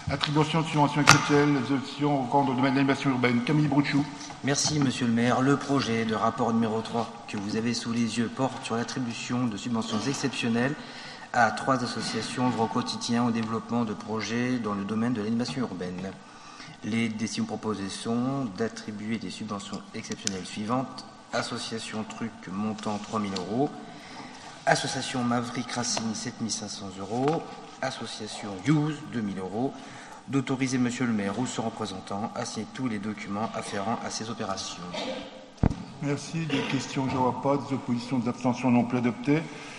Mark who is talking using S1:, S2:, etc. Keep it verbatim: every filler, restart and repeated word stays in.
S1: Attribution de subventions exceptionnelles, les options au dans le domaine de l'animation urbaine. Camille Brouchou.
S2: Merci, Monsieur le maire. Le projet de rapport numéro trois que vous avez sous les yeux porte sur l'attribution de subventions exceptionnelles à trois associations œuvrant au quotidien au développement de projets dans le domaine de l'animation urbaine. Les décisions proposées sont d'attribuer des subventions exceptionnelles suivantes. Association Truc montant trois mille euros. Association Maverick Racing sept mille cinq cents euros. Association Use deux mille euros. D'autoriser Monsieur le maire ou son représentant à signer tous les documents afférents à ces opérations.
S1: Merci. Des questions, je ne vois pas. Des oppositions, des abstentions non plus adoptées.